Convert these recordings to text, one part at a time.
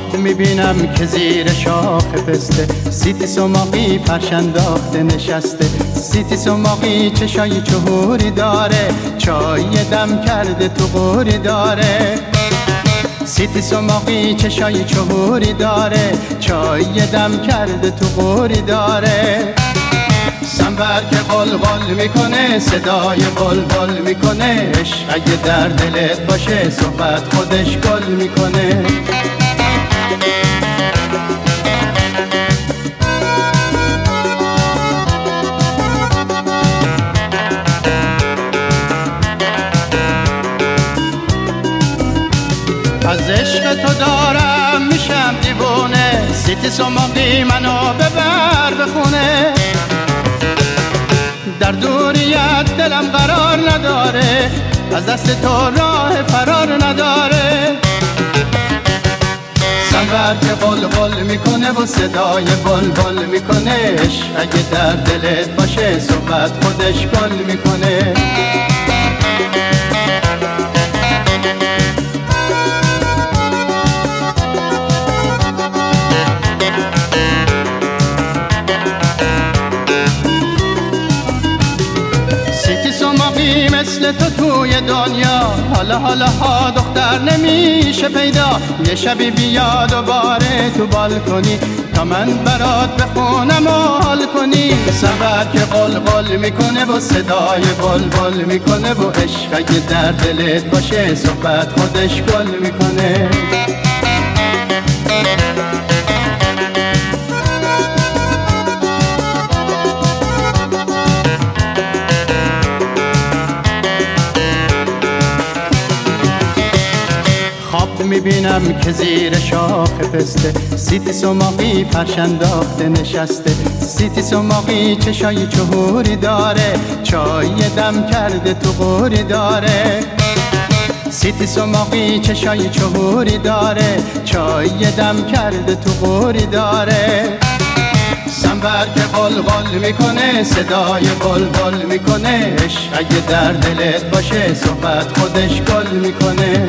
خواب میبینم که زیر شاخ پسته سیتی سماقی فرش انداخته نشسته. سیتی سماقی چشای چهوری داره، چای دم کرده تو قوری داره. سیتی سماقی چشای چهوری داره، چای دم کرده تو قوری داره. سنبر که قلقل میکنه، صدای بلبل میکنه، عشق اگه در دلت باشه صحبت خودش گل میکنه. از عشق تو دارم میشم دیوونه، سیتی سماقی منو ببر به خونه. در دوریت دلم قرار نداره، از دست تو راه فرار نداره. سنبر که قلقل میکنه و صدای بلبل میکنه، عشق اگه در دلت باشه صحبت خودش گل میکنه. مثل تو توی دنیا حالا ها دختر نمیشه پیدا. یه شبی بیا دوباره تو بالکنی تا من برات بخونم و حال کنی. سنبر که قلقل میکنه و صدای بلبل میکنه و عشق اگه در دلت باشه صحبت خودش گل میکنه. خواب میبینم که زیر شاخ پسته سیتی سماقی فرش انداخته نشسته. سیتی سماقی چشای چهوری داره، چای دم کرده تو قوری داره. سیتی سماقی چشای چهوری داره، چای دم کرده تو قوری داره. سنبر که قلقل میکنه، صدای بلبل میکنه، عشق اگه در دلت باشه صحبت خودش گل میکنه.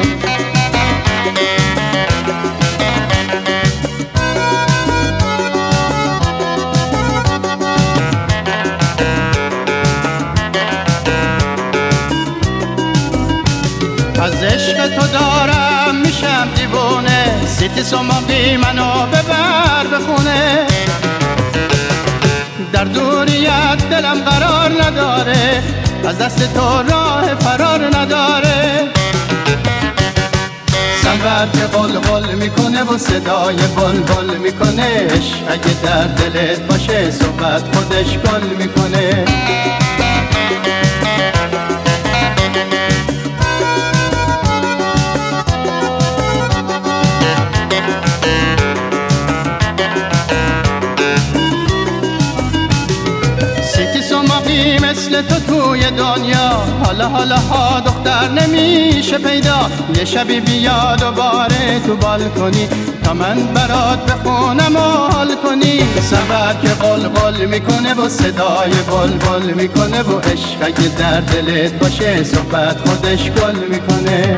از عشق تو دارم میشم دیوونه، سیتی سماقی منو ببر به خونه. در دوریت دلم قرار نداره، از دست تو راه فرار نداره. سنبر که قلقل میکنه و صدای بلبل میکنه، عشق اگه در دلت باشه صحبت خودش گل میکنه. مثل تو توی دنیا حالا ها دختر نمیشه پیدا. یه شبی بیا دوباره تو بالکنی تا من برات بخونم و حال کنی. سنبر که قلقل میکنه و صدای بلبل میکنه و عشق اگه در دلت باشه صحبت خودش گل میکنه.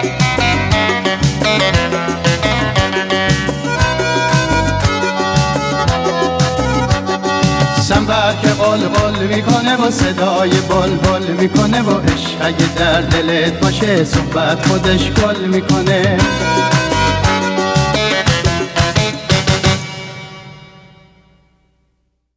سنبر که قلقل میکنه و صدای بلبل میکنه و عشق اگه در دلت باشه صحبت خودش گل میکنه.